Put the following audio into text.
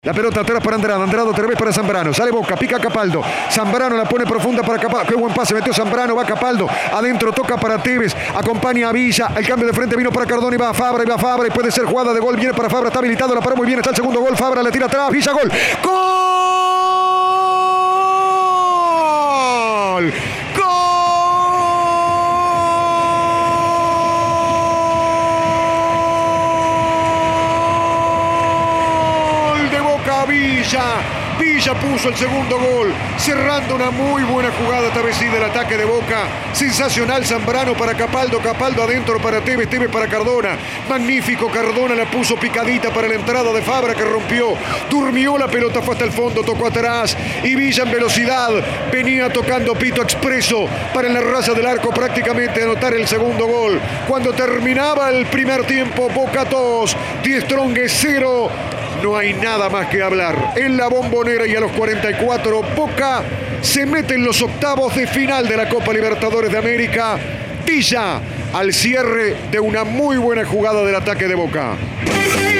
La pelota atrás para Andrado, Andrado otra vez para Zambrano, sale Boca, pica Capaldo, Zambrano la pone profunda para Capaldo, qué buen pase, metió Zambrano, va Capaldo, adentro toca para Tevez, acompaña a Villa, el cambio de frente vino para Cardona y va a Fabra, y puede ser jugada de gol, viene para Fabra, está habilitado, la paró muy bien, está el segundo gol, Fabra le tira atrás, Villa, gol, ¡gol! Villa puso el segundo gol, cerrando una muy buena jugada, esta vez sí del ataque de Boca. Sensacional Zambrano para Capaldo, Capaldo adentro para Tevez, Tevez para Cardona. Magnífico, Cardona la puso picadita para la entrada de Fabra que rompió. Durmió la pelota, fue hasta el fondo, tocó atrás. Y Villa en velocidad venía tocando pito expreso para en la raza del arco prácticamente anotar el segundo gol. Cuando terminaba el primer tiempo, Boca 2, Die Strongest 0. No hay nada más que hablar. En la Bombonera y a los 44, Boca se mete en los octavos de final de la Copa Libertadores de América. Villa al cierre de una muy buena jugada del ataque de Boca.